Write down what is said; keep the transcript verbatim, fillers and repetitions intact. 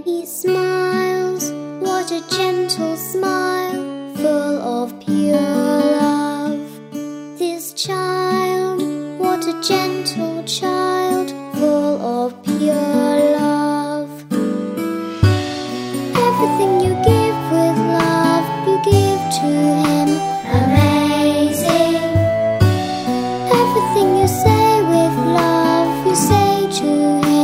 He smiles, what a gentle smile, full of pure love. This child, what a gentle child, full of pure love. Everything you give with love, you give to him. Amazing. Everything you say with love, you say to him.